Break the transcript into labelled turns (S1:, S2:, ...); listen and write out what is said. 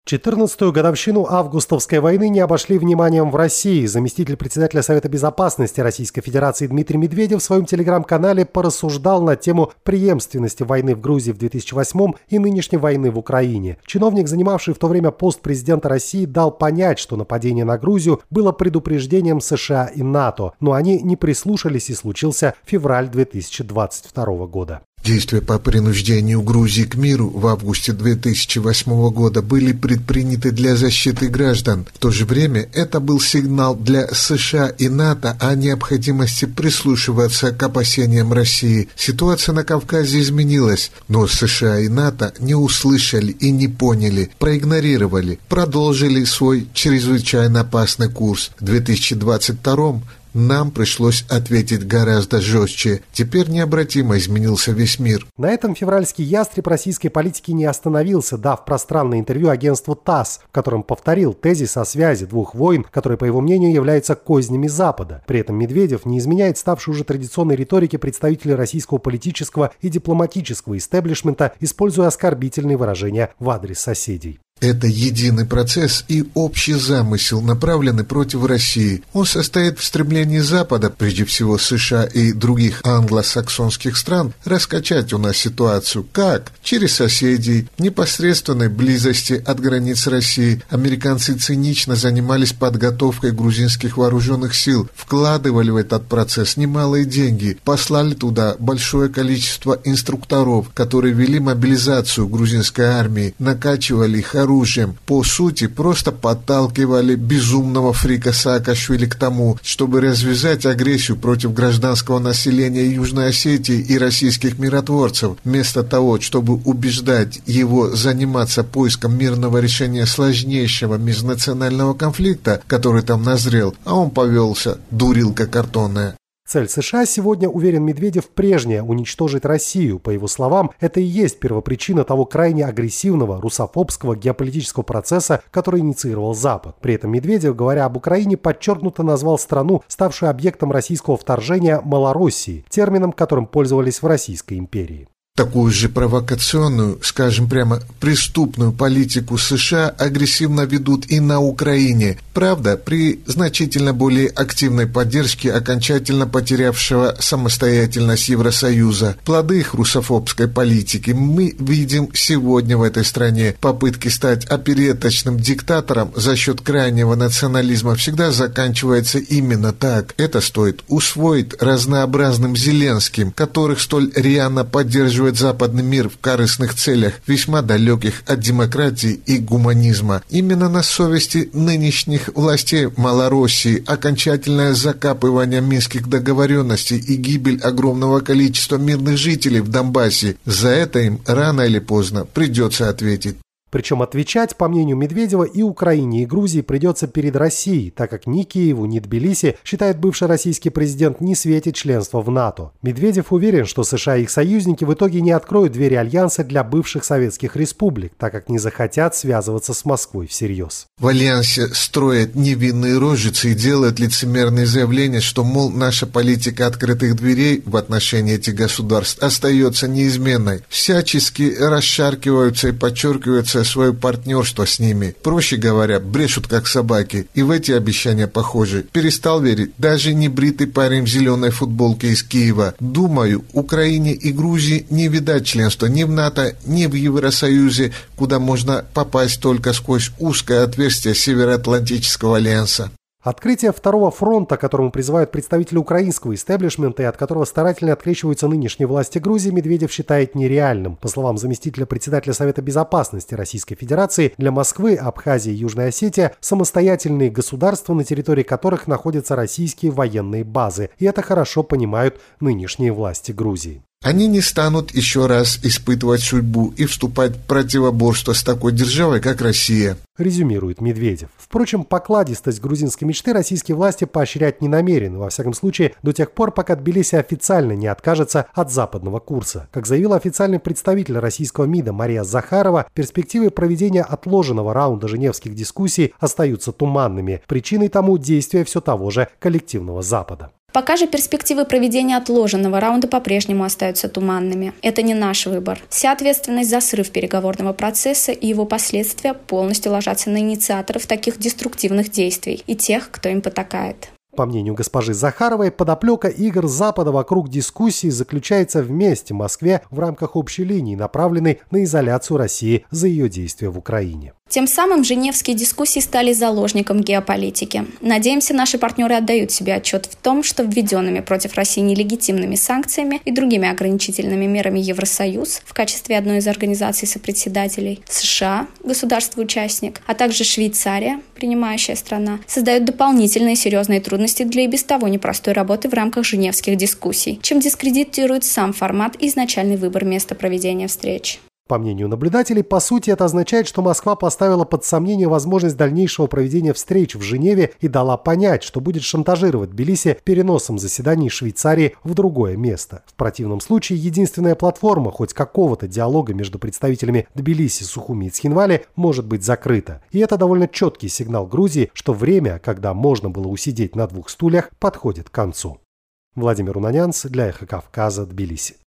S1: 14-ю годовщину августовской войны не обошли вниманием в России. Заместитель председателя Совета Безопасности Российской Федерации Дмитрий Медведев в своем телеграм-канале порассуждал на тему преемственности войны в Грузии в 2008 и нынешней войны в Украине. Чиновник, занимавший в то время пост президента России, дал понять, что нападение на Грузию было предупреждением США и НАТО, но они не прислушались, и случился февраль 2022 года.
S2: Действия по принуждению Грузии к миру в августе 2008 года были предприняты для защиты граждан. В то же время это был сигнал для США и НАТО о необходимости прислушиваться к опасениям России. Ситуация на Кавказе изменилась, но США и НАТО не услышали и не поняли, проигнорировали, продолжили свой чрезвычайно опасный курс. В 2022 нам пришлось ответить гораздо жестче. Теперь необратимо изменился весь мир.
S1: На этом февральский ястреб российской политики не остановился, дав пространное интервью агентству ТАСС, в котором повторил тезис о связи двух войн, которые, по его мнению, являются кознями Запада. При этом Медведев не изменяет ставшей уже традиционной риторики представителей российского политического и дипломатического истеблишмента, используя оскорбительные выражения в адрес соседей.
S2: Это единый процесс и общий замысел, направленный против России. Он состоит в стремлении Запада, прежде всего США и других англосаксонских стран, раскачать у нас ситуацию. Как? Через соседей, в непосредственной близости от границ России. Американцы цинично занимались подготовкой грузинских вооруженных сил, вкладывали в этот процесс немалые деньги, послали туда большое количество инструкторов, которые вели мобилизацию грузинской армии, накачивали их оружием, по сути, просто подталкивали безумного фрика Саакашвили к тому, чтобы развязать агрессию против гражданского населения Южной Осетии и российских миротворцев, вместо того, чтобы убеждать его заниматься поиском мирного решения сложнейшего межнационального конфликта, который там назрел, а он повелся, дурилка картонная.
S1: Цель США сегодня, уверен Медведев, прежняя – уничтожить Россию. По его словам, это и есть первопричина того крайне агрессивного русофобского геополитического процесса, который инициировал Запад. При этом Медведев, говоря об Украине, подчеркнуто назвал страну, ставшую объектом российского вторжения, Малороссией, термином, которым пользовались в Российской империи.
S2: Такую же провокационную, скажем прямо, преступную политику США агрессивно ведут и на Украине. Правда, при значительно более активной поддержке окончательно потерявшего самостоятельность Евросоюза. Плоды их русофобской политики мы видим сегодня в этой стране. Попытки стать опереточным диктатором за счет крайнего национализма всегда заканчиваются именно так. Это стоит усвоить разнообразным Зеленским, которых столь рьяно поддерживает западный мир в корыстных целях, весьма далеких от демократии и гуманизма. Именно на совести нынешних властей Малороссии окончательное закапывание минских договоренностей и гибель огромного количества мирных жителей в Донбассе. За это им рано или поздно придется ответить.
S1: Причем отвечать, по мнению Медведева, и Украине, и Грузии придется перед Россией, так как ни Киеву, ни Тбилиси, считает бывший российский президент, не светит членство в НАТО. Медведев уверен, что США и их союзники в итоге не откроют двери альянса для бывших советских республик, так как не захотят связываться с Москвой всерьез.
S2: В альянсе строят невинные рожицы и делают лицемерные заявления, что, мол, наша политика открытых дверей в отношении этих государств остается неизменной. Всячески расшаркиваются и подчеркиваются свое партнерство с ними. Проще говоря, брешут как собаки. И в эти обещания похожи. Перестал верить даже небритый парень в зеленой футболке из Киева. Думаю, Украине и Грузии не видать членства ни в НАТО, ни в Евросоюзе, куда можно попасть только сквозь узкое отверстие Североатлантического альянса.
S1: Открытие второго фронта, к которому призывают представители украинского истеблишмента и от которого старательно открещиваются нынешние власти Грузии, Медведев считает нереальным. По словам заместителя председателя Совета Безопасности Российской Федерации, для Москвы, Абхазия и Южная Осетия самостоятельные государства, на территории которых находятся российские военные базы. И это хорошо понимают нынешние власти Грузии.
S2: Они не станут еще раз испытывать судьбу и вступать в противоборство с такой державой, как Россия,
S1: резюмирует Медведев. Впрочем, покладистость грузинской мечты российские власти поощрять не намерены, во всяком случае, до тех пор, пока Тбилиси официально не откажется от западного курса. Как заявил официальный представитель российского МИДа Мария Захарова, перспективы проведения отложенного раунда женевских дискуссий остаются туманными. Причиной тому действия все того же коллективного Запада.
S3: Пока же перспективы проведения отложенного раунда по-прежнему остаются туманными. Это не наш выбор. Вся ответственность за срыв переговорного процесса и его последствия полностью ложатся на инициаторов таких деструктивных действий и тех, кто им потакает.
S1: По мнению госпожи Захаровой, подоплека игр Запада вокруг дискуссии заключается вместе в Москве в рамках общей линии, направленной на изоляцию России за ее действия в Украине.
S3: Тем самым женевские дискуссии стали заложником геополитики. Надеемся, наши партнеры отдают себе отчет в том, что введенными против России нелегитимными санкциями и другими ограничительными мерами Евросоюз в качестве одной из организаций сопредседателей, США, государство-участник, а также Швейцария, принимающая страна, создают дополнительные серьезные трудности для и без того непростой работы в рамках женевских дискуссий, чем дискредитирует сам формат и изначальный выбор места проведения встреч.
S1: По мнению наблюдателей, по сути, это означает, что Москва поставила под сомнение возможность дальнейшего проведения встреч в Женеве и дала понять, что будет шантажировать Тбилиси переносом заседаний Швейцарии в другое место. В противном случае единственная платформа хоть какого-то диалога между представителями Тбилиси, Сухуми и Цхинвали может быть закрыта. И это довольно четкий сигнал Грузии, что время, когда можно было усидеть на двух стульях, подходит к концу. Владимир Унанянц для Эхо Кавказа, Тбилиси.